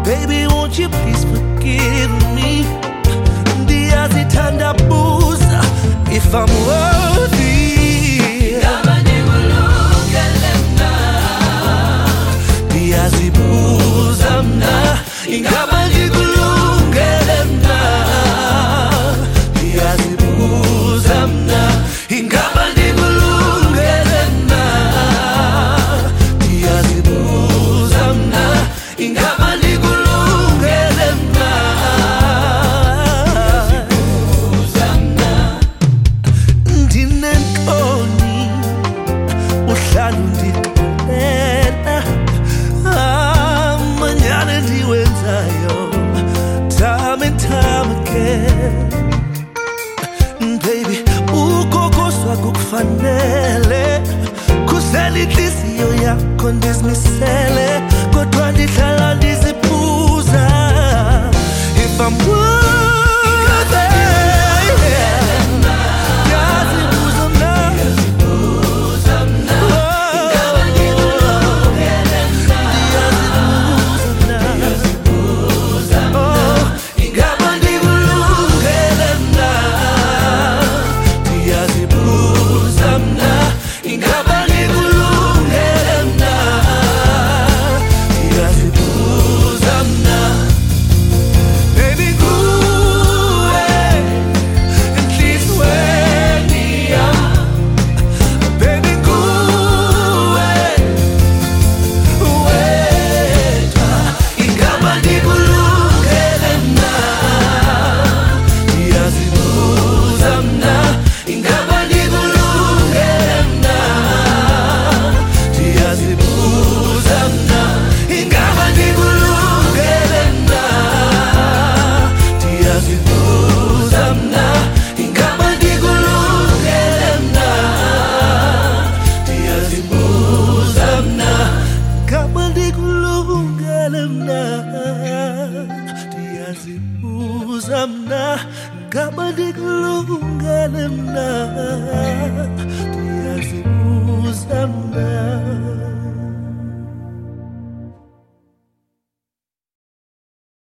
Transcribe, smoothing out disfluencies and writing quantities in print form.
Baby, won't you please forgive me? Ndiyazitandabuza if I'm worthy. Ndiyazibuza mna, ingaba ndikulungele mna. Ndiyazibuza mna, ingaba ndikulungele mna. Ndiyazibuza mna, ingaba ndikulungele mna. Ndiyazibuza mna, ndinentoni uhlala undixolela amanyana endiwenzayo time and time again. Baby, ukokoswa kukufanele, khusela inhliziyo yakho ndizimisele, kodwa ndihlala ndizibuza if I'm worthy. Ndiyazibuza mna, ndiyazibuza mna, ingaba ndikulungele mna. Ndiyazibuza mna, ingaba ndikulungele mna. Ndiyazibuza mna, ingaba ndikulungele mna. Ndiyazibuza mna. Baby, kuwe enhliziyweni yami. Baby, kuwe wedwa, ingaba ndikulungele mna. Ndiyazibuza mna, ingaba ndikulungele mna. Ndiyazibuza mna, ingaba ndikulungele mna. Ndiyazibuza mna, ingaba ndikulungele mna. Ndiyazibuza mna, ingaba ndikulungele mna. Ndiyazibuza mna, ingaba ndikulungele mna. Ndiyazibuza mna.